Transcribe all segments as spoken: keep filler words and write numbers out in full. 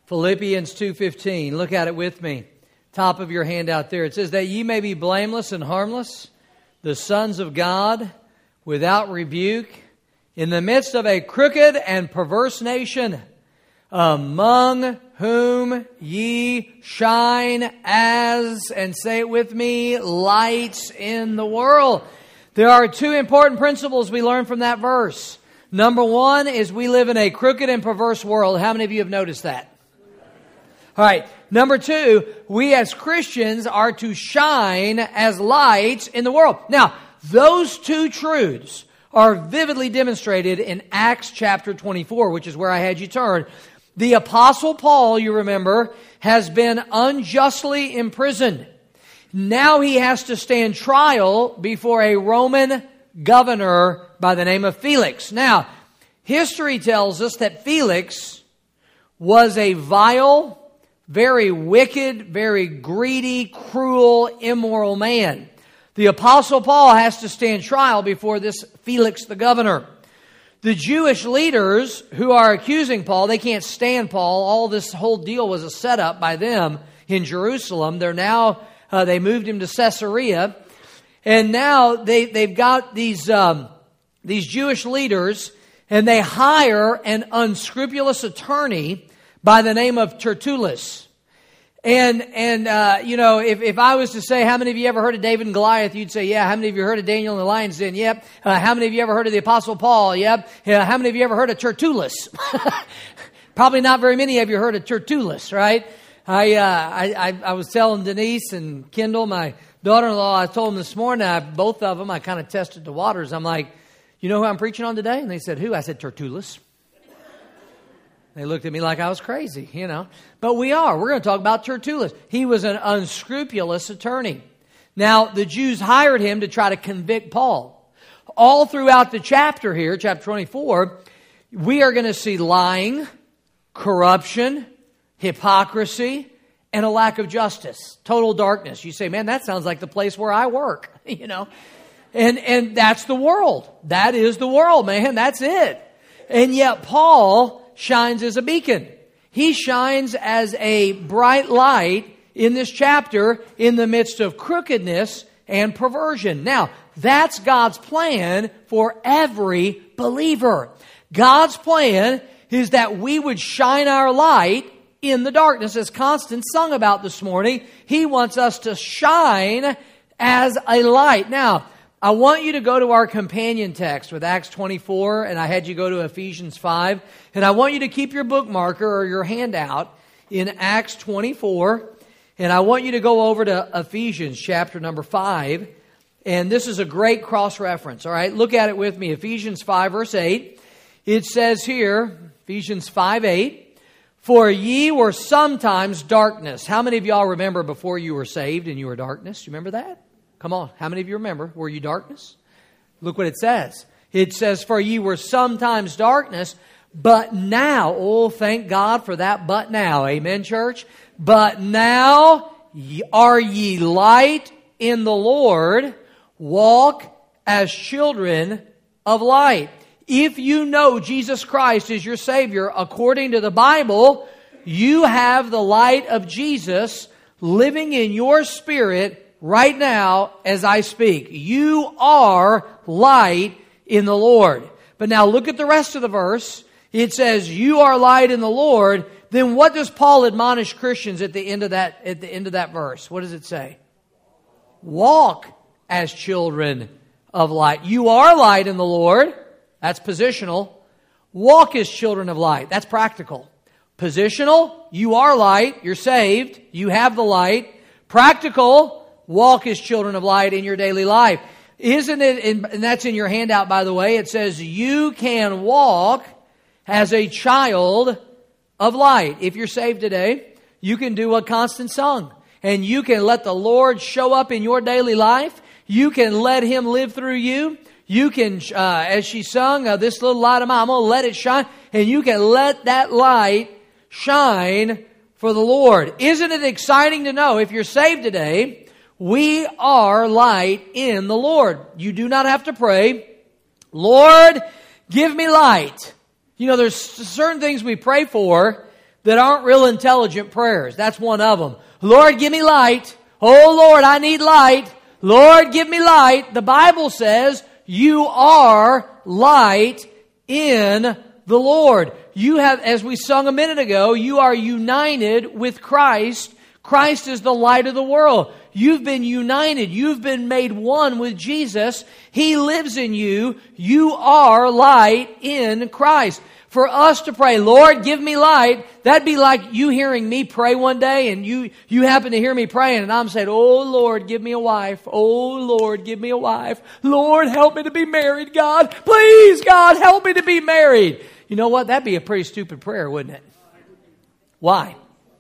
Philippians two fifteen. Look at it with me. Top of your handout there. It says that ye may be blameless and harmless, the sons of God, without rebuke, in the midst of a crooked and perverse nation, among whom ye shine as, and say it with me, lights in the world. There are two important principles we learn from that verse. Number one is we live in a crooked and perverse world. How many of you have noticed that? All right. Number two, we as Christians are to shine as lights in the world. Now, those two truths are vividly demonstrated in Acts chapter twenty-four, which is where I had you turn. The Apostle Paul, you remember, has been unjustly imprisoned. Now he has to stand trial before a Roman governor by the name of Felix. Now, history tells us that Felix was a vile, very wicked, very greedy, cruel, immoral man. The Apostle Paul has to stand trial before this Felix the governor. The Jewish leaders who are accusing Paul, they can't stand Paul. All this whole deal was a setup by them in Jerusalem. They're now, uh, they moved him to Caesarea. And now they, they've got these, um, these Jewish leaders, and they hire an unscrupulous attorney by the name of Tertullus. And, and uh, you know, if, if I was to say, how many of you ever heard of David and Goliath? You'd say, yeah. How many of you heard of Daniel and the lion's den? Yep. Uh, how many of you ever heard of the Apostle Paul? Yep. Yeah. How many of you ever heard of Tertullus? Probably not very many of you heard of Tertullus, right? I, uh, I, I, I was telling Denise and Kendall, my daughter-in-law, I told them this morning, I, both of them, I kind of tested the waters. I'm like, you know who I'm preaching on today? And they said, who? I said, Tertullus. They looked at me like I was crazy, you know. But we are. We're going to talk about Tertullus. He was an unscrupulous attorney. Now, the Jews hired him to try to convict Paul. All throughout the chapter here, chapter twenty-four, we are going to see lying, corruption, hypocrisy, and a lack of justice. Total darkness. You say, man, that sounds like the place where I work, you know. And, and that's the world. That is the world, man. That's it. And yet Paul shines as a beacon. He shines as a bright light in this chapter in the midst of crookedness and perversion. Now, that's God's plan for every believer. God's plan is that we would shine our light in the darkness, as Constance sung about this morning. He wants us to shine as a light. Now, I want you to go to our companion text with Acts twenty-four, and I had you go to Ephesians five. And I want you to keep your bookmarker or your handout in Acts twenty-four. And I want you to go over to Ephesians chapter number five. And this is a great cross-reference, all right? Look at it with me. Ephesians five, verse eight. It says here, Ephesians five, eight, for ye were sometimes darkness. How many of y'all remember before you were saved and you were darkness? You remember that? Come on. How many of you remember? Were you darkness? Look what it says. It says, for ye were sometimes darkness, but now, oh, thank God for that but now. Amen, church? But now are ye light in the Lord. Walk as children of light. If you know Jesus Christ is your Savior, according to the Bible, you have the light of Jesus living in your spirit right now as I speak. You are light in the Lord. But now look at the rest of the verse. It says, you are light in the Lord. Then what does Paul admonish Christians at the end of that, at the end of that verse? What does it say? Walk as children of light. You are light in the Lord. That's positional. Walk as children of light. That's practical. Positional, you are light. You're saved. You have the light. Practical, walk as children of light in your daily life. Isn't it, and that's in your handout, by the way, it says you can walk as a child of light. If you're saved today, you can do what Constance sung. And you can let the Lord show up in your daily life. You can let Him live through you. You can, uh, as she sung, uh, this little light of mine, I'm going to let it shine. And you can let that light shine for the Lord. Isn't it exciting to know if you're saved today, we are light in the Lord. You do not have to pray, Lord, give me light. You know, there's certain things we pray for that aren't real intelligent prayers. That's one of them. Lord, give me light. Oh, Lord, I need light. Lord, give me light. The Bible says you are light in the Lord. You have, as we sung a minute ago, you are united with Christ. Christ is the light of the world. You've been united. You've been made one with Jesus. He lives in you. You are light in Christ. For us to pray, Lord, give me light, that'd be like you hearing me pray one day and you, you happen to hear me praying and I'm saying, oh, Lord, give me a wife. Oh, Lord, give me a wife. Lord, help me to be married, God. Please, God, help me to be married. You know what? That'd be a pretty stupid prayer, wouldn't it? Why?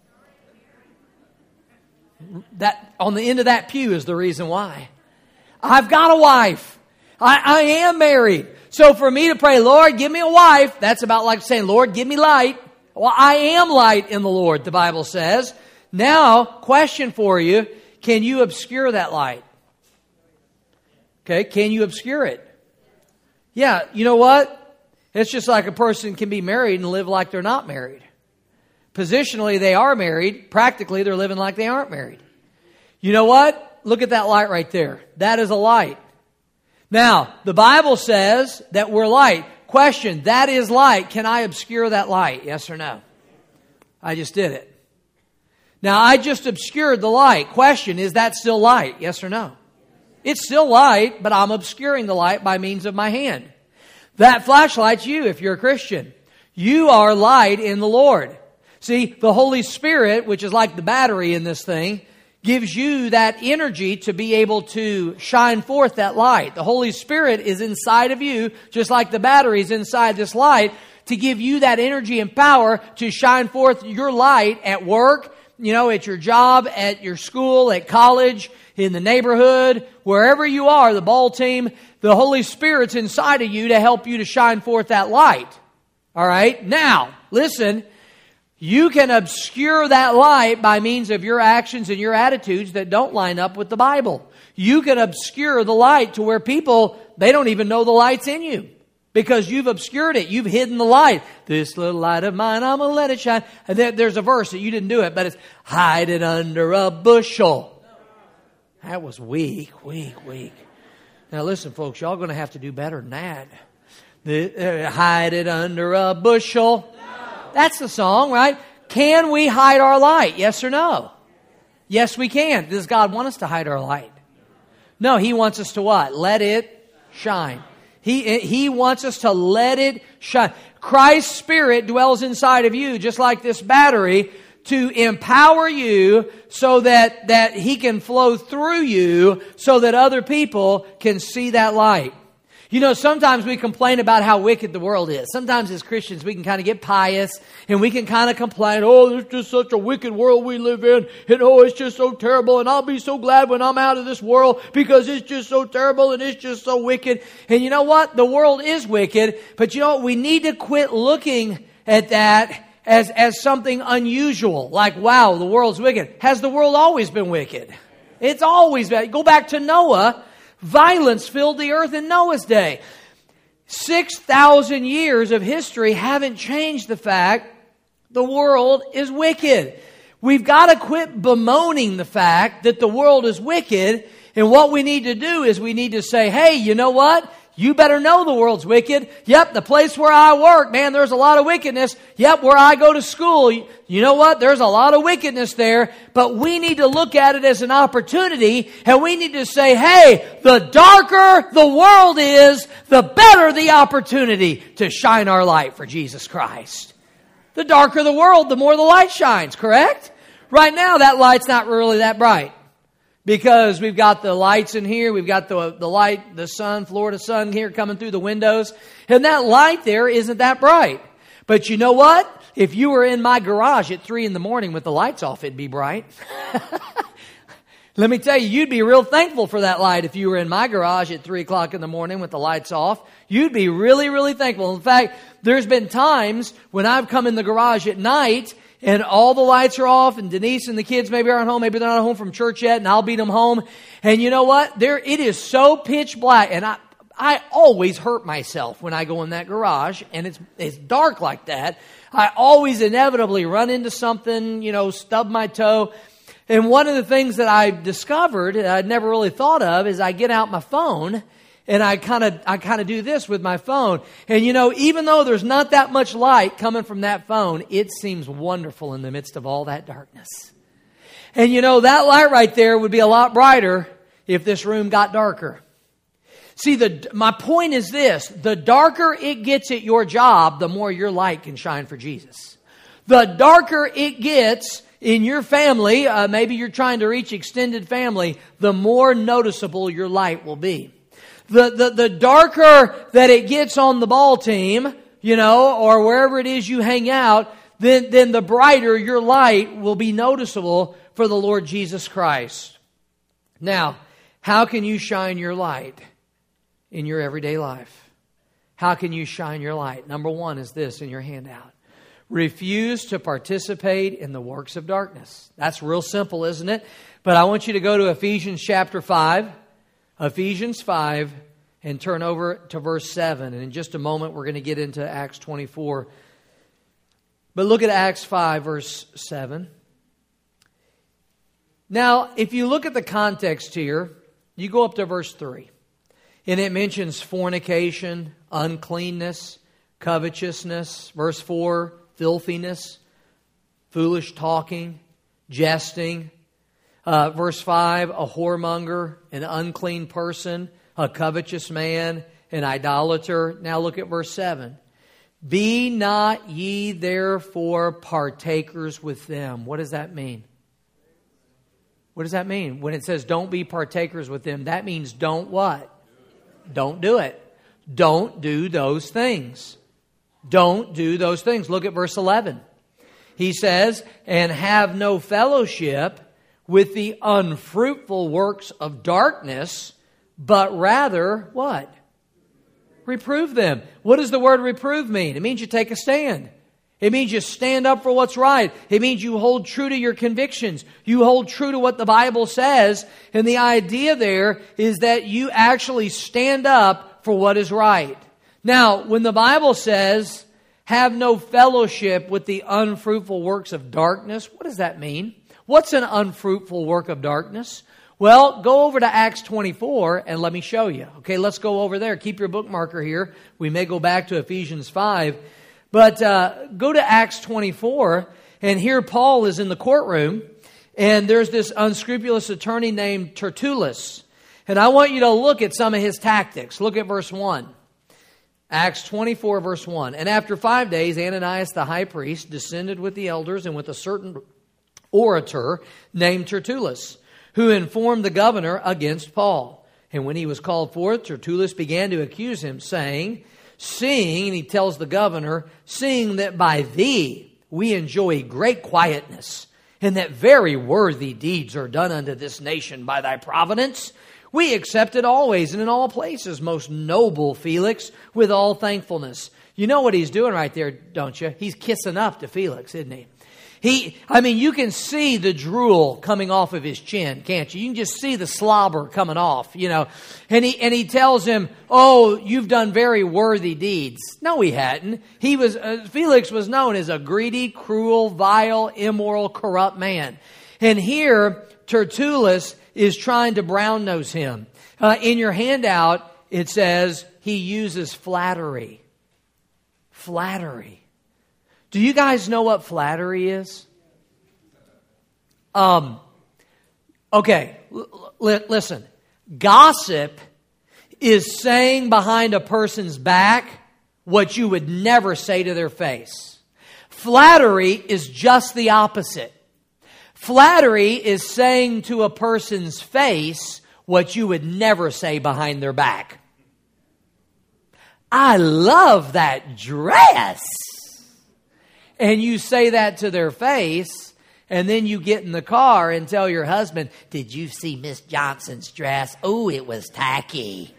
That on the end of that pew is the reason why. I've got a wife. I, I am married. So for me to pray, Lord, give me a wife, that's about like saying, Lord, give me light. Well, I am light in the Lord, the Bible says. Now, question for you, can you obscure that light? Okay, can you obscure it? Yeah, you know what? It's just like a person can be married and live like they're not married. Positionally, they are married. Practically, they're living like they aren't married. You know what? Look at that light right there. That is a light. Now, the Bible says that we're light. Question, that is light. Can I obscure that light? Yes or no? I just did it. Now, I just obscured the light. Question, is that still light? Yes or no? It's still light, but I'm obscuring the light by means of my hand. That flashlight's you if you're a Christian. You are light in the Lord. See, the Holy Spirit, which is like the battery in this thing, gives you that energy to be able to shine forth that light. The Holy Spirit is inside of you, just like the battery is inside this light, to give you that energy and power to shine forth your light at work, you know, at your job, at your school, at college, in the neighborhood, wherever you are, the ball team. The Holy Spirit's inside of you to help you to shine forth that light. All right? Now, listen. You can obscure that light by means of your actions and your attitudes that don't line up with the Bible. You can obscure the light to where people, they don't even know the light's in you because you've obscured it. You've hidden the light. This little light of mine, I'm going to let it shine. And then there's a verse that you didn't do it, but it's hide it under a bushel. That was weak, weak, weak. Now listen, folks, y'all going to have to do better than that. The, uh, hide it under a bushel. That's the song, right? Can we hide our light? Yes or no? Yes, we can. Does God want us to hide our light? No, He wants us to what? Let it shine. He, he wants us to let it shine. Christ's Spirit dwells inside of you, just like this battery, to empower you so that, that He can flow through you so that other people can see that light. You know, sometimes we complain about how wicked the world is. Sometimes as Christians we can kind of get pious and we can kind of complain, oh, there's just such a wicked world we live in. And oh, it's just so terrible. And I'll be so glad when I'm out of this world because it's just so terrible and it's just so wicked. And you know what? The world is wicked. But you know what? We need to quit looking at that as, as something unusual. Like, wow, the world's wicked. Has the world always been wicked? It's always been. Go back to Noah. Violence filled the earth in Noah's day. Six thousand years of history haven't changed the fact the world is wicked. We've got to quit bemoaning the fact that the world is wicked. And what we need to do is we need to say, hey, you know what? You better know the world's wicked. Yep, the place where I work, man, there's a lot of wickedness. Yep, where I go to school, you know what? There's a lot of wickedness there. But we need to look at it as an opportunity, and we need to say, hey, the darker the world is, the better the opportunity to shine our light for Jesus Christ. The darker the world, the more the light shines, correct? Right now, that light's not really that bright. Because we've got the lights in here, we've got the the light, the sun, Florida sun here coming through the windows. And that light there isn't that bright. But you know what? If you were in my garage at three in the morning with the lights off, it'd be bright. Let me tell you, you'd be real thankful for that light if you were in my garage at three o'clock in the morning with the lights off. You'd be really, really thankful. In fact, there's been times when I've come in the garage at night and all the lights are off, and Denise and the kids maybe aren't home. Maybe they're not home from church yet, and I'll beat them home. And you know what? There, it is so pitch black, and I, I always hurt myself when I go in that garage, and it's, it's dark like that. I always inevitably run into something, you know, stub my toe. And one of the things that I discovered, that I'd never really thought of, is I get out my phone and I kind of I kind of do this with my phone. And you know, even though there's not that much light coming from that phone, it seems wonderful in the midst of all that darkness. And you know, that light right there would be a lot brighter if this room got darker. See, the my point is this: the darker it gets at your job, the more your light can shine for Jesus. The darker it gets in your family, uh, maybe you're trying to reach extended family, the more noticeable your light will be. The, the, the darker that it gets on the ball team, you know, or wherever it is you hang out, then, then the brighter your light will be noticeable for the Lord Jesus Christ. Now, how can you shine your light in your everyday life? How can you shine your light? Number one is this in your handout. Refuse to participate in the works of darkness. That's real simple, isn't it? But I want you to go to Ephesians chapter five. Ephesians five, and turn over to verse seven. And in just a moment, we're going to get into Acts twenty-four. But look at Acts five, verse seven. Now, if you look at the context here, you go up to verse three. And it mentions fornication, uncleanness, covetousness. Verse four, filthiness, foolish talking, jesting. Uh, verse five, a whoremonger, an unclean person, a covetous man, an idolater. Now look at verse seven. Be not ye therefore partakers with them. What does that mean? What does that mean? When it says don't be partakers with them, that means don't what? Don't do it. Don't do those things. Don't do those things. Look at verse eleven. He says, and have no fellowship with the unfruitful works of darkness, but rather, what? Reprove them. What does the word reprove mean? It means you take a stand. It means you stand up for what's right. It means you hold true to your convictions. You hold true to what the Bible says. And the idea there is that you actually stand up for what is right. Now, when the Bible says, have no fellowship with the unfruitful works of darkness, what does that mean? What's an unfruitful work of darkness? Well, go over to Acts twenty-four and let me show you. Okay, let's go over there. Keep your bookmarker here. We may go back to Ephesians five. But uh, go to Acts twenty-four, and here Paul is in the courtroom, and there's this unscrupulous attorney named Tertullus. And I want you to look at some of his tactics. Look at verse one. Acts twenty-four, verse one. And after five days, Ananias the high priest descended with the elders and with a certain orator named Tertullus, who informed the governor against Paul. And when he was called forth, Tertullus began to accuse him, saying, seeing, and he tells the governor, seeing that by thee we enjoy great quietness, and that very worthy deeds are done unto this nation by thy providence, we accept it always and in all places, most noble Felix, with all thankfulness. You know what he's doing right there, don't you? He's kissing up to Felix, isn't he? He, I mean, you can see the drool coming off of his chin, can't you? You can just see the slobber coming off, you know. And he, and he tells him, oh, you've done very worthy deeds. No, he hadn't. He was, uh, Felix was known as a greedy, cruel, vile, immoral, corrupt man. And here, Tertullus is trying to brown nose him. Uh, in your handout, it says he uses flattery. Flattery. Do you guys know what flattery is? Um, okay, l- l- listen. Gossip is saying behind a person's back what you would never say to their face. Flattery is just the opposite. Flattery is saying to a person's face what you would never say behind their back. I love that dress. And you say that to their face, and then you get in the car and tell your husband, did you see Miss Johnson's dress? Oh, it was tacky.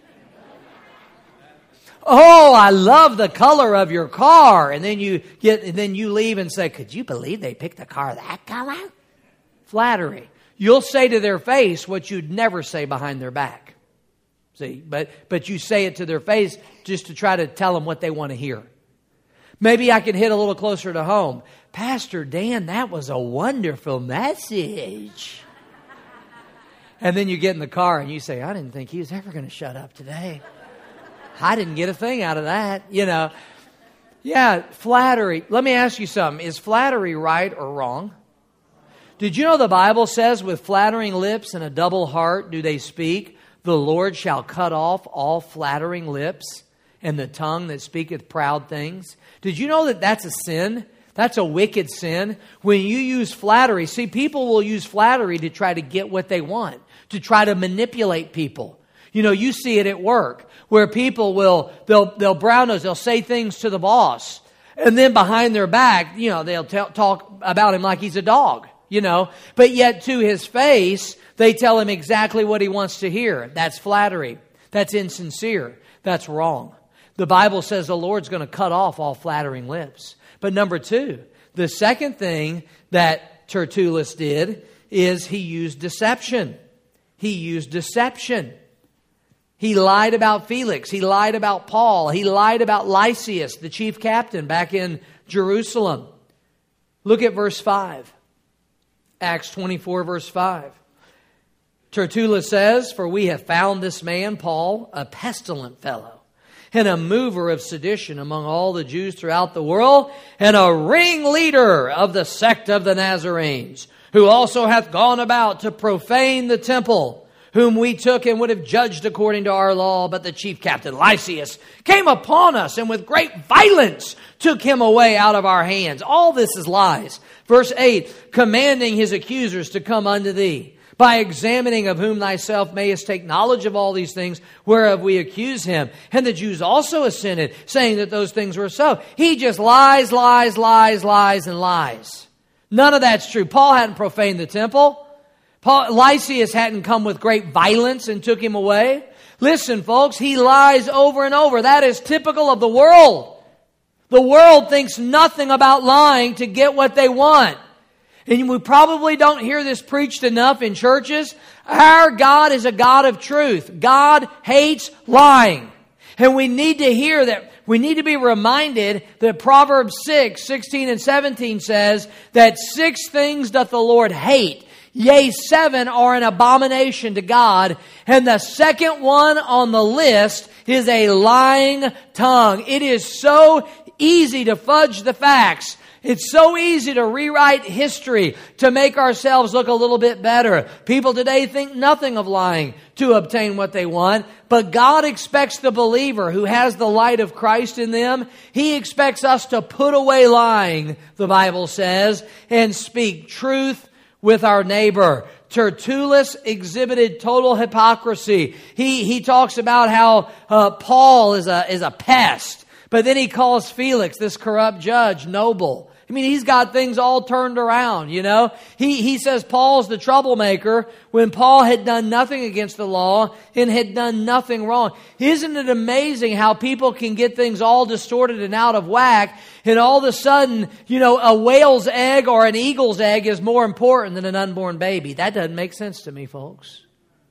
Oh, I love the color of your car. And then you get, and then you leave and say, could you believe they picked a car that color? Flattery. You'll say to their face what you'd never say behind their back. See, but, but you say it to their face just to try to tell them what they want to hear. Maybe I can hit a little closer to home. Pastor Dan, that was a wonderful message. And then you get in the car and you say, I didn't think he was ever going to shut up today. I didn't get a thing out of that, you know. Yeah, flattery. Let me ask you something. Is flattery right or wrong? Did you know the Bible says, with flattering lips and a double heart do they speak, the Lord shall cut off all flattering lips and the tongue that speaketh proud things? Did you know that that's a sin? That's a wicked sin. When you use flattery, see, people will use flattery to try to get what they want, to try to manipulate people. You know, you see it at work where people will, they'll, they'll brown nose, they'll say things to the boss. And then behind their back, you know, they'll t- talk about him like he's a dog, you know. But yet to his face, they tell him exactly what he wants to hear. That's flattery. That's insincere. That's wrong. The Bible says the Lord's going to cut off all flattering lips. But number two, the second thing that Tertullus did is he used deception. He used deception. He lied about Felix. He lied about Paul. He lied about Lysias, the chief captain back in Jerusalem. Look at verse five. Acts twenty-four, verse five. Tertullus says, for we have found this man, Paul, a pestilent fellow, and a mover of sedition among all the Jews throughout the world, and a ringleader of the sect of the Nazarenes, who also hath gone about to profane the temple, whom we took and would have judged according to our law. But the chief captain, Lysias, came upon us and with great violence took him away out of our hands. All this is lies. Verse eight, commanding his accusers to come unto thee, by examining of whom thyself mayest take knowledge of all these things, whereof we accuse him. And the Jews also assented, saying that those things were so. He just lies, lies, lies, lies, and lies. None of that's true. Paul hadn't profaned the temple. Paul, Lysias hadn't come with great violence and took him away. Listen, folks, he lies over and over. That is typical of the world. The world thinks nothing about lying to get what they want. And we probably don't hear this preached enough in churches. Our God is a God of truth. God hates lying. And we need to hear that. We need to be reminded that Proverbs six, sixteen and seventeen says that six things doth the Lord hate. Yea, seven are an abomination to God. And the second one on the list is a lying tongue. It is so easy to fudge the facts. It's so easy to rewrite history to make ourselves look a little bit better. People today think nothing of lying to obtain what they want. But God expects the believer who has the light of Christ in them, He expects us to put away lying, the Bible says, and speak truth with our neighbor. Tertullus exhibited total hypocrisy. He he talks about how uh, Paul is a is a pest, but then he calls Felix, this corrupt judge, noble. I mean, he's got things all turned around, you know. He he says Paul's the troublemaker when Paul had done nothing against the law and had done nothing wrong. Isn't it amazing how people can get things all distorted and out of whack, and all of a sudden, you know, a whale's egg or an eagle's egg is more important than an unborn baby? That doesn't make sense to me, folks.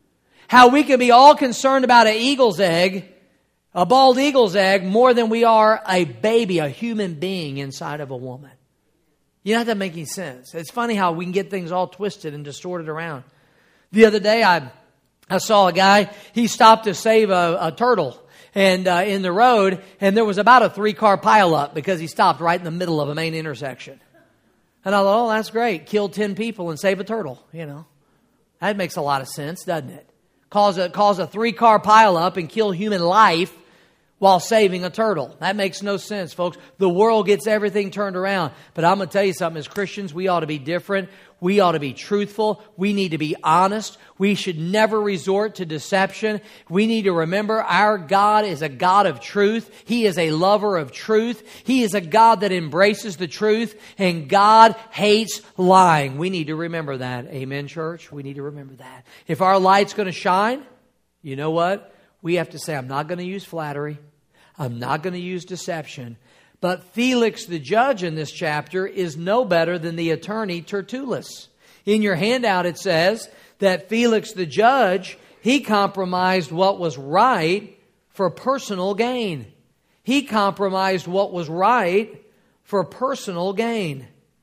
How we can be all concerned about an eagle's egg, a bald eagle's egg, more than we are a baby, a human being inside of a woman. You know, that doesn't make any sense. It's funny how we can get things all twisted and distorted around. The other day, I I saw a guy, he stopped to save a, a turtle and uh, in the road, and there was about a three-car pileup because he stopped right in the middle of a main intersection. And I thought, oh, that's great. Kill ten people and save a turtle, you know. That makes a lot of sense, doesn't it? Cause a, cause a three-car pileup and kill human life while saving a turtle. That makes no sense, folks. The world gets everything turned around. But I'm going to tell you something. As Christians, we ought to be different. We ought to be truthful. We need to be honest. We should never resort to deception. We need to remember our God is a God of truth. He is a lover of truth. He is a God that embraces the truth. And God hates lying. We need to remember that. Amen, church? We need to remember that. If our light's going to shine, you know what? We have to say, I'm not going to use flattery. I'm not going to use deception. But Felix the judge in this chapter is no better than the attorney Tertullus. In your handout it says that Felix the judge, he compromised what was right for personal gain. He compromised what was right for personal gain.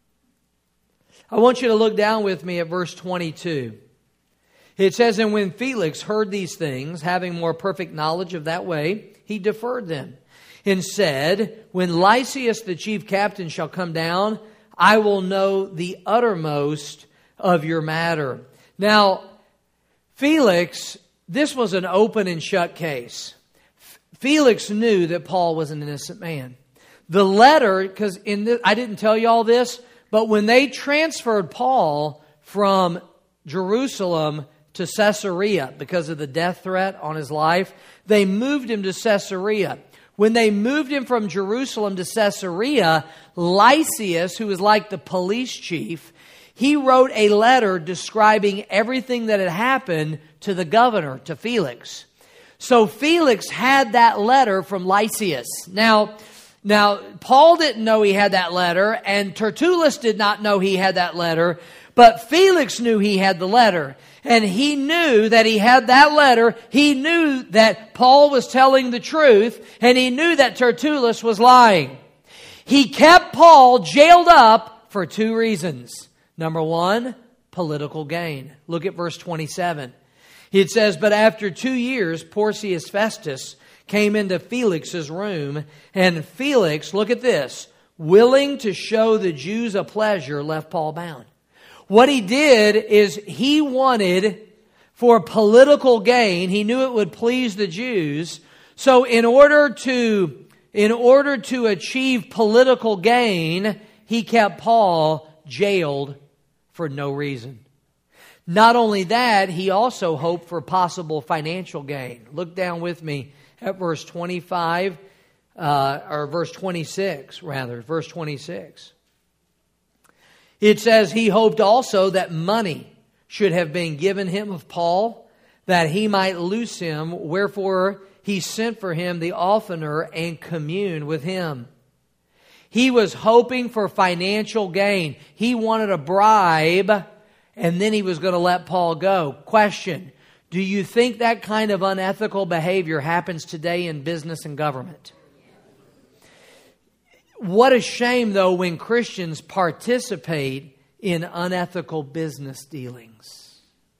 I want you to look down with me at verse twenty-two. It says, "And when Felix heard these things, having more perfect knowledge of that way, he deferred them, and said, When Lysias the chief captain shall come down, I will know the uttermost of your matter." Now, Felix, this was an open and shut case. Felix knew that Paul was an innocent man. The letter, because in this, I didn't tell you all this, but when they transferred Paul from Jerusalem to Caesarea because of the death threat on his life, they moved him to Caesarea. When they moved him from Jerusalem to Caesarea, Lysias, who was like the police chief, he wrote a letter describing everything that had happened to the governor, to Felix. So Felix had that letter from Lysias. Now, now Paul didn't know he had that letter, and Tertullus did not know he had that letter, but Felix knew he had the letter. And he knew that he had that letter. He knew that Paul was telling the truth, and he knew that Tertullus was lying. He kept Paul jailed up for two reasons. Number one, political gain. Look at verse twenty-seven. It says, "But after two years, Porcius Festus came into Felix's room, and Felix," look at this, "willing to show the Jews a pleasure, left Paul bound." What he did is he wanted, for political gain, he knew it would please the Jews. So in order to, in order to achieve political gain, he kept Paul jailed for no reason. Not only that, he also hoped for possible financial gain. Look down with me at verse twenty-five, uh, or verse twenty-six, rather, verse twenty-six. It says, "He hoped also that money should have been given him of Paul, that he might loose him, wherefore he sent for him the oftener and communed with him." He was hoping for financial gain. He wanted a bribe, and then he was going to let Paul go. Question, do you think that kind of unethical behavior happens today in business and government? What a shame, though, when Christians participate in unethical business dealings.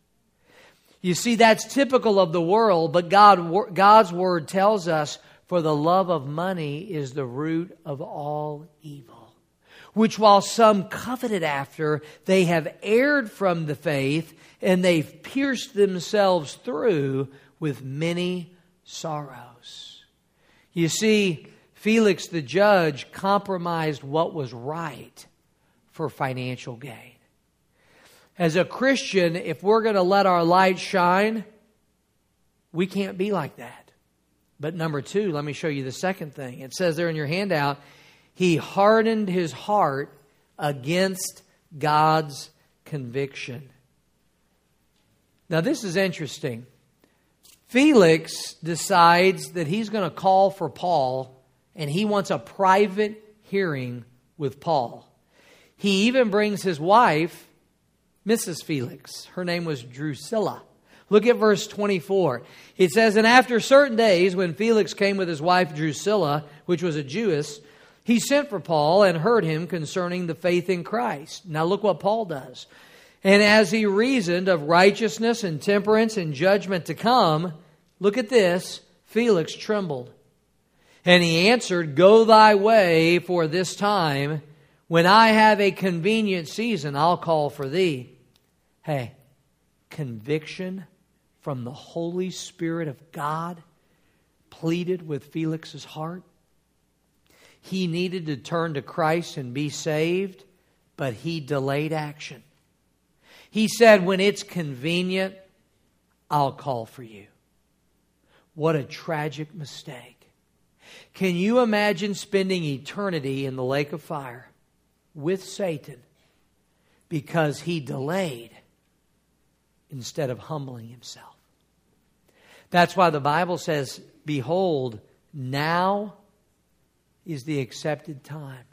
You see, that's typical of the world, but God, God's Word tells us, "For the love of money is the root of all evil, which while some coveted after, they have erred from the faith, and they've pierced themselves through with many sorrows." You see, Felix the judge compromised what was right for financial gain. As a Christian, if we're going to let our light shine, we can't be like that. But number two, let me show you the second thing. It says there in your handout, he hardened his heart against God's conviction. Now this is interesting. Felix decides that he's going to call for Paul, and he wants a private hearing with Paul. He even brings his wife, Missus Felix. Her name was Drusilla. Look at verse twenty-four. It says, "And after certain days, when Felix came with his wife Drusilla, which was a Jewess, he sent for Paul and heard him concerning the faith in Christ." Now look what Paul does. "And as he reasoned of righteousness and temperance and judgment to come," look at this, "Felix trembled. And he answered, Go thy way for this time. When I have a convenient season, I'll call for thee." Hey, conviction from the Holy Spirit of God pleaded with Felix's heart. He needed to turn to Christ and be saved, but he delayed action. He said, "When it's convenient, I'll call for you." What a tragic mistake. Can you imagine spending eternity in the lake of fire with Satan because he delayed instead of humbling himself? That's why the Bible says, "Behold, now is the accepted time.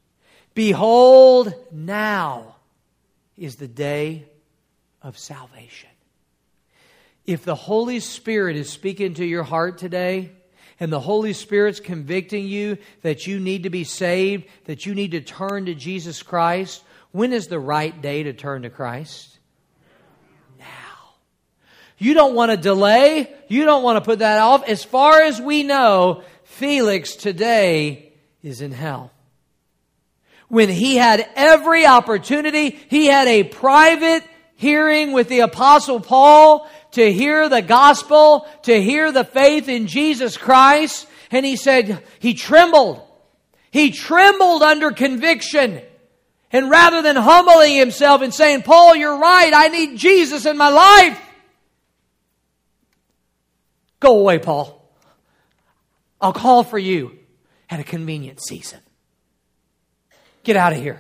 Behold, now is the day of salvation." If the Holy Spirit is speaking to your heart today, and the Holy Spirit's convicting you that you need to be saved, that you need to turn to Jesus Christ, when is the right day to turn to Christ? Now. You don't want to delay. You don't want to put that off. As far as we know, Felix today is in hell. When he had every opportunity, he had a private hearing with the Apostle Paul to hear the gospel, to hear the faith in Jesus Christ. And he said, he trembled. He trembled under conviction. And rather than humbling himself and saying, Paul, you're right, I need Jesus in my life. Go away, Paul. I'll call for you at a convenient season. Get out of here.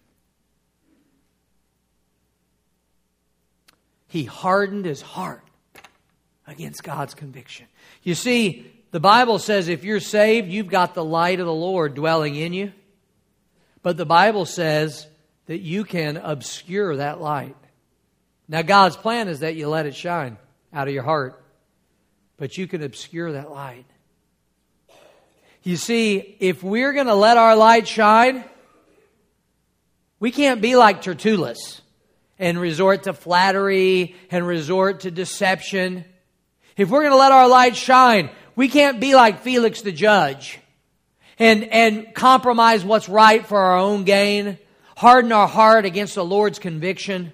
He hardened his heart against God's conviction. You see, the Bible says if you're saved, you've got the light of the Lord dwelling in you. But the Bible says that you can obscure that light. Now, God's plan is that you let it shine out of your heart. But you can obscure that light. You see, if we're going to let our light shine, we can't be like Tertullus and resort to flattery and resort to deception. If we're going to let our light shine, we can't be like Felix the judge and, and compromise what's right for our own gain, harden our heart against the Lord's conviction.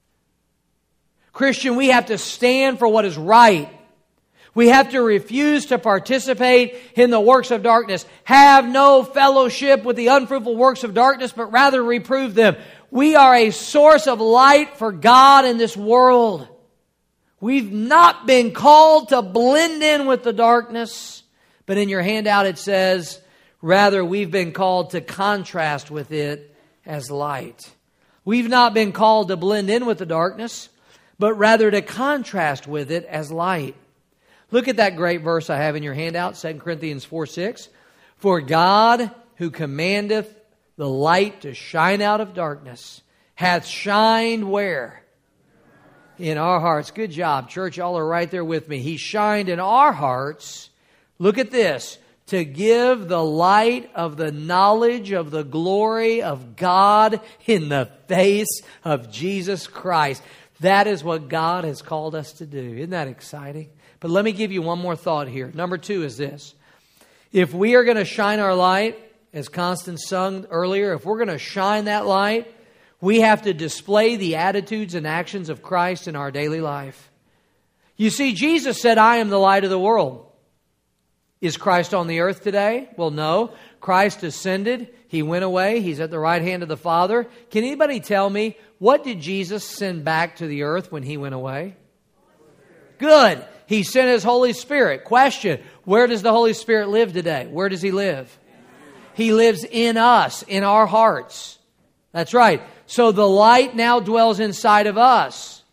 Christian, we have to stand for what is right. We have to refuse to participate in the works of darkness. Have no fellowship with the unfruitful works of darkness, but rather reprove them. We are a source of light for God in this world. We've not been called to blend in with the darkness, but in your handout it says, rather we've been called to contrast with it as light. We've not been called to blend in with the darkness, but rather to contrast with it as light. Look at that great verse I have in your handout, Second Corinthians four six. For God, who commandeth the light to shine out of darkness, hath shined where? In our hearts. Good job, church. Y'all are right there with me. He shined in our hearts. Look at this. To give the light of the knowledge of the glory of God in the face of Jesus Christ. That is what God has called us to do. Isn't that exciting? But let me give you one more thought here. Number two is this. If we are going to shine our light, as Constance sung earlier, if we're going to shine that light, we have to display the attitudes and actions of Christ in our daily life. You see, Jesus said, I am the light of the world. Is Christ on the earth today? Well, no. Christ ascended. He went away. He's at the right hand of the Father. Can anybody tell me, what did Jesus send back to the earth when He went away? Good. He sent His Holy Spirit. Question, where does the Holy Spirit live today? Where does He live? He lives in us, in our hearts. That's right. So the light now dwells inside of us.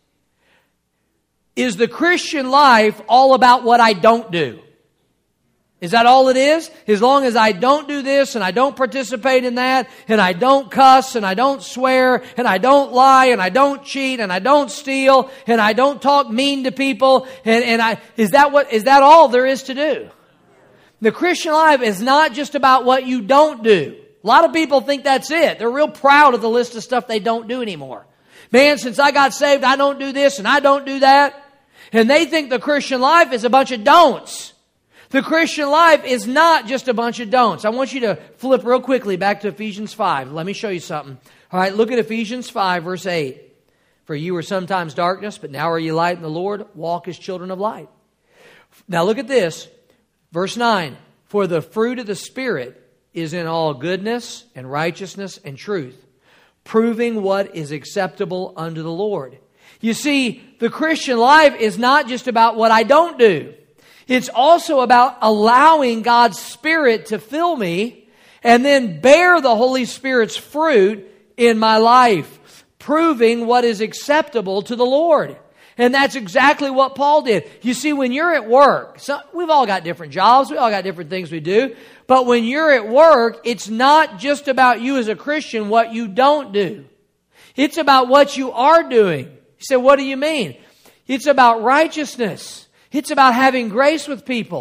Is the Christian life all about what I don't do? Is that all it is? As long as I don't do this and I don't participate in that and I don't cuss and I don't swear and I don't lie and I don't cheat and I don't steal and I don't talk mean to people and, and I is that what is that all there is to do? The Christian life is not just about what you don't do. A lot of people think that's it. They're real proud of the list of stuff they don't do anymore. Man, since I got saved, I don't do this and I don't do that. And they think the Christian life is a bunch of don'ts. The Christian life is not just a bunch of don'ts. I want you to flip real quickly back to Ephesians five. Let me show you something. All right, look at Ephesians five, verse eight. For you were sometimes darkness, but now are you light in the Lord. Walk as children of light. Now look at this. Verse nine. For the fruit of the Spirit is in all goodness and righteousness and truth, proving what is acceptable unto the Lord. You see, the Christian life is not just about what I don't do. It's also about allowing God's Spirit to fill me and then bear the Holy Spirit's fruit in my life, proving what is acceptable to the Lord. And that's exactly what Paul did. You see, when you're at work, so we've all got different jobs, we all got different things we do, but when you're at work, it's not just about you as a Christian, what you don't do. It's about what you are doing. You say, what do you mean? It's about righteousness. It's about having grace with people.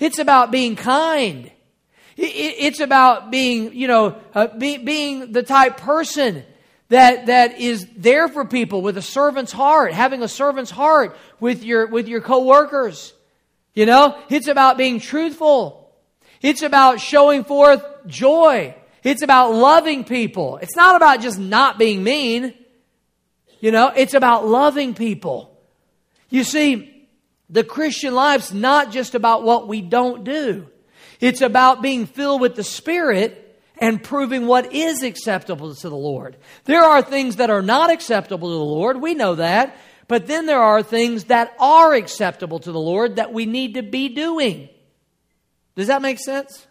It's about being kind. It's about being, you know, uh, be, being the type person that that is there for people with a servant's heart, having a servant's heart with your with your coworkers. You know, it's about being truthful. It's about showing forth joy. It's about loving people. It's not about just not being mean. You know, it's about loving people. You see, the Christian life's not just about what we don't do. It's about being filled with the Spirit and proving what is acceptable to the Lord. There are things that are not acceptable to the Lord. We know that. But then there are things that are acceptable to the Lord that we need to be doing. Does that make sense?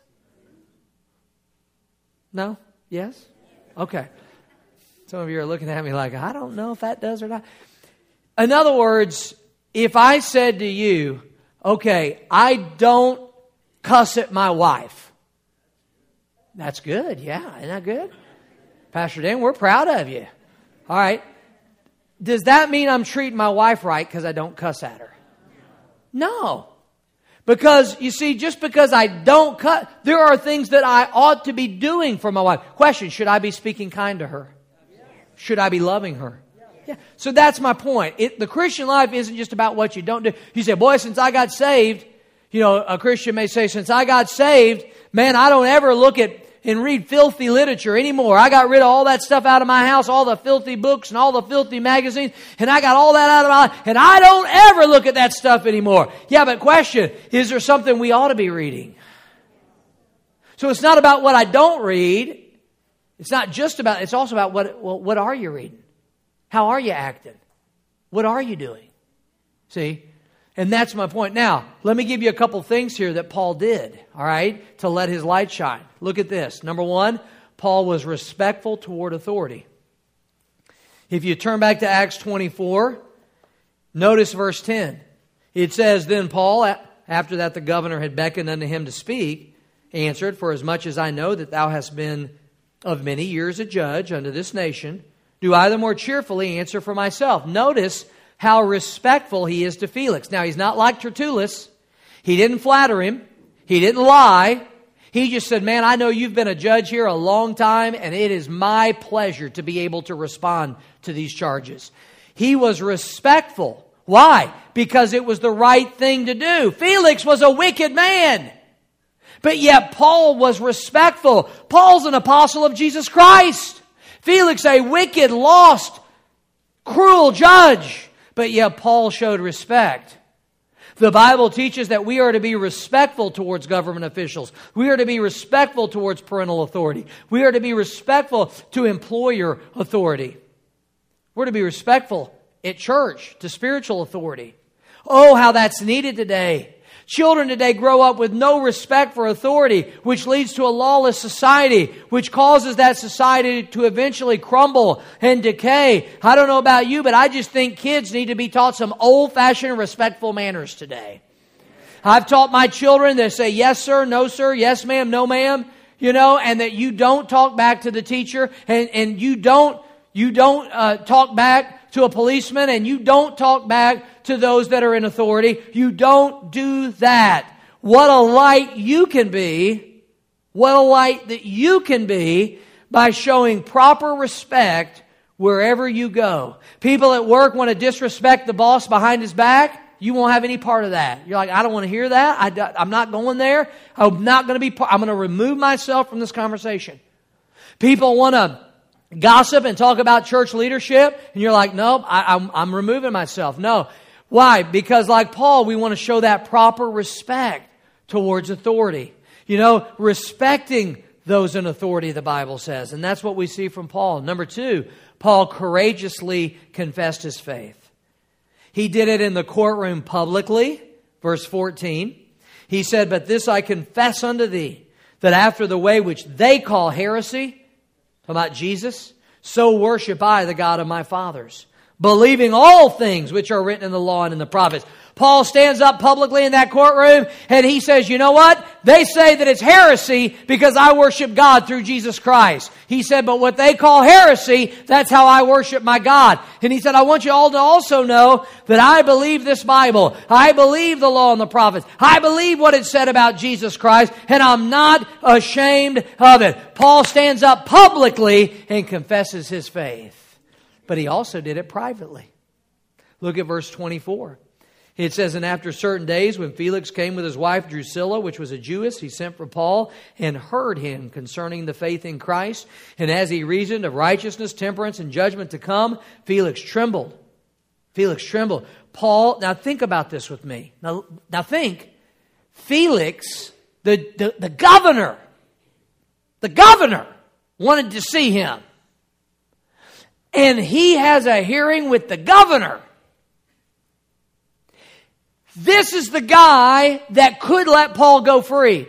No? Yes? Okay. Some of you are looking at me like, I don't know if that does or not. In other words, if I said to you, okay, I don't cuss at my wife. That's good. Yeah, isn't that good? Pastor Dan, we're proud of you. All right. Does that mean I'm treating my wife right because I don't cuss at her? No. Because, you see, just because I don't cuss, there are things that I ought to be doing for my wife. Question, should I be speaking kind to her? Should I be loving her? Yeah. So that's my point. It, the Christian life isn't just about what you don't do. You say, boy, since I got saved, you know, a Christian may say, since I got saved, man, I don't ever look at and read filthy literature anymore. I got rid of all that stuff out of my house, all the filthy books and all the filthy magazines, and I got all that out of my life, and I don't ever look at that stuff anymore. Yeah, but question, is there something we ought to be reading? So it's not about what I don't read. It's not just about, it's also about what, well, what are you reading? How are you acting? What are you doing? See? And that's my point. Now, let me give you a couple things here that Paul did, all right, to let his light shine. Look at this. Number one, Paul was respectful toward authority. If you turn back to Acts twenty-four, notice verse ten. It says, then Paul, after that the governor had beckoned unto him to speak, answered, for as much as I know that thou hast been of many years a judge unto this nation, do I the more cheerfully answer for myself. Notice how respectful he is to Felix. Now, he's not like Tertullus. He didn't flatter him. He didn't lie. He just said, man, I know you've been a judge here a long time, and it is my pleasure to be able to respond to these charges. He was respectful. Why? Because it was the right thing to do. Felix was a wicked man. But yet Paul was respectful. Paul's an apostle of Jesus Christ. Felix, a wicked, lost, cruel judge. But yet Paul showed respect. The Bible teaches that we are to be respectful towards government officials. We are to be respectful towards parental authority. We are to be respectful to employer authority. We're to be respectful at church to spiritual authority. Oh, how that's needed today. Children today grow up with no respect for authority, which leads to a lawless society, which causes that society to eventually crumble and decay. I don't know about you, but I just think kids need to be taught some old-fashioned respectful manners today. I've taught my children to say yes, sir, no, sir, yes, ma'am, no, ma'am, you know, and that you don't talk back to the teacher, and, and you don't, you don't uh, talk back to a policeman, and you don't talk back to those that are in authority. You don't do that. What a light you can be, what a light that you can be by showing proper respect wherever you go. People at work want to disrespect the boss behind his back. You won't have any part of that. You're like, I don't want to hear that. I, I'm not going there. I'm not going to be part. I'm going to remove myself from this conversation. People want to gossip and talk about church leadership, and you're like, nope, I, I'm, I'm removing myself. No. Why? Because like Paul, we want to show that proper respect towards authority. You know, respecting those in authority, the Bible says. And that's what we see from Paul. Number two, Paul courageously confessed his faith. He did it in the courtroom publicly. Verse fourteen. He said, but this I confess unto thee, that after the way which they call heresy, about Jesus, so worship I the God of my fathers, believing all things which are written in the law and in the prophets. Paul stands up publicly in that courtroom and he says, you know what? They say that it's heresy because I worship God through Jesus Christ. He said, but what they call heresy, that's how I worship my God. And he said, I want you all to also know that I believe this Bible. I believe the law and the prophets. I believe what it said about Jesus Christ, and I'm not ashamed of it. Paul stands up publicly and confesses his faith. But he also did it privately. Look at verse twenty-four. It says, and after certain days, when Felix came with his wife Drusilla, which was a Jewess, he sent for Paul and heard him concerning the faith in Christ. And as he reasoned of righteousness, temperance, and judgment to come, Felix trembled. Felix trembled. Paul, now think about this with me. Now, now think, Felix, the, the, the governor, the governor wanted to see him. And he has a hearing with the governor. This is the guy that could let Paul go free.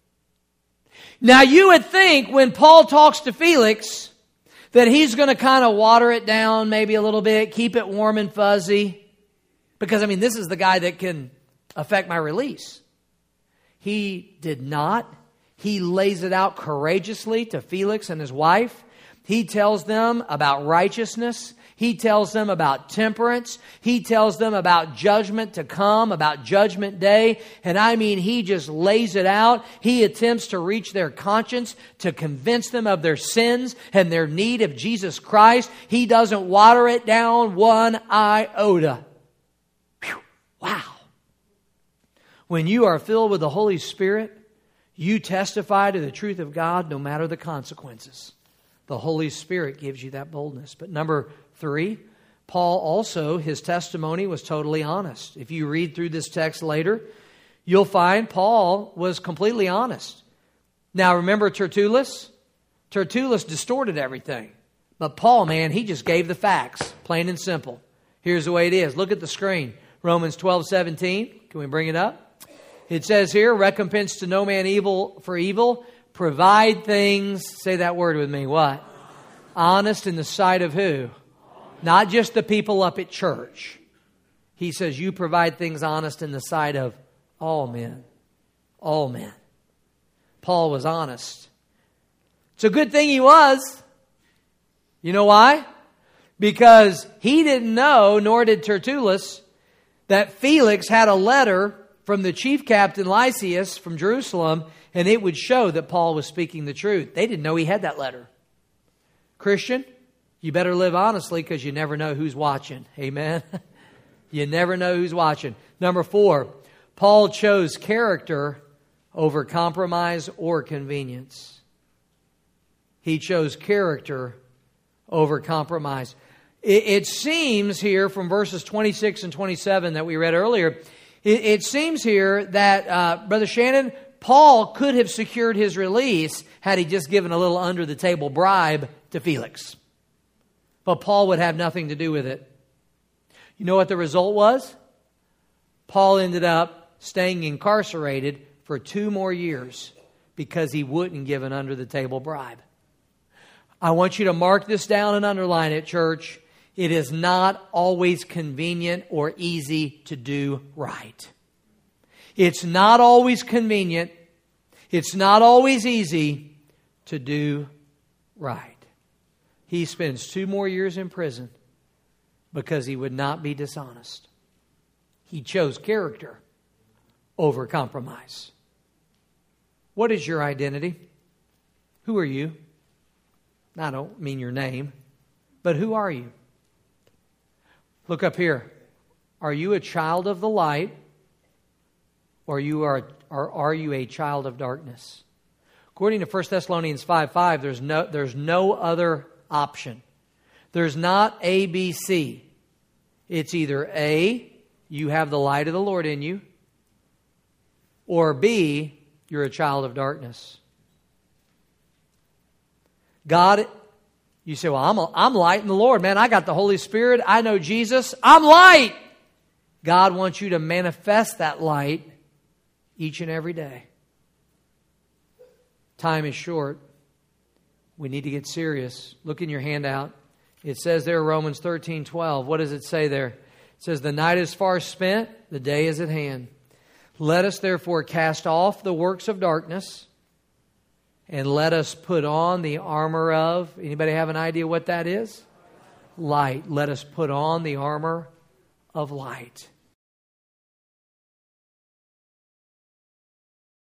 Now you would think when Paul talks to Felix that he's going to kind of water it down maybe a little bit, keep it warm and fuzzy. Because I mean, this is the guy that can affect my release. He did not. He lays it out courageously to Felix and his wife. He tells them about righteousness. He tells them about temperance. He tells them about judgment to come, about judgment day. And I mean, he just lays it out. He attempts to reach their conscience, to convince them of their sins and their need of Jesus Christ. He doesn't water it down one iota. Whew. Wow. When you are filled with the Holy Spirit, you testify to the truth of God no matter the consequences. The Holy Spirit gives you that boldness. But number three, Paul also, his testimony was totally honest. If you read through this text later, you'll find Paul was completely honest. Now remember Tertullus? Tertullus distorted everything. But Paul, man, he just gave the facts, plain and simple. Here's the way it is. Look at the screen. Romans twelve seventeen. Can we bring it up? It says here, recompense to no man evil for evil. Provide things, say that word with me, what? Honest in the sight of who? Not just the people up at church. He says you provide things honest in the sight of all men. All men. Paul was honest. It's a good thing he was. You know why? Because he didn't know, nor did Tertullus, that Felix had a letter from the chief captain Lysias from Jerusalem, and it would show that Paul was speaking the truth. They didn't know he had that letter. Christian, you better live honestly because you never know who's watching. Amen? You never know who's watching. Number four, Paul chose character over compromise or convenience. He chose character over compromise. It, it seems here from verses twenty-six and twenty-seven that we read earlier, it, it seems here that, uh, Brother Shannon, Paul could have secured his release had he just given a little under-the-table bribe to Felix. But Paul would have nothing to do with it. You know what the result was? Paul ended up staying incarcerated for two more years because he wouldn't give an under-the-table bribe. I want you to mark this down and underline it, church. It is not always convenient or easy to do right. It's not always convenient. It's not always easy to do right. He spends two more years in prison because he would not be dishonest. He chose character over compromise. What is your identity? Who are you? I don't mean your name, but who are you? Look up here. Are you a child of the light, or you are, or are you a child of darkness? According to First Thessalonians five five, there's no, there's no other option. There's not A, B, C. It's either A, you have the light of the Lord in you, or B, you're a child of darkness. God, you say, well, I'm, a, I'm light in the Lord, man. I got the Holy Spirit. I know Jesus. I'm light. God wants you to manifest that light each and every day. Time is short. We need to get serious. Look in your handout. It says there, Romans thirteen twelve. What does it say there? It It says, the night is far spent, the day is at hand. Let us therefore cast off the works of darkness, and let us put on the armor of, anybody have an idea what that is? Light. Let us put on the armor of light.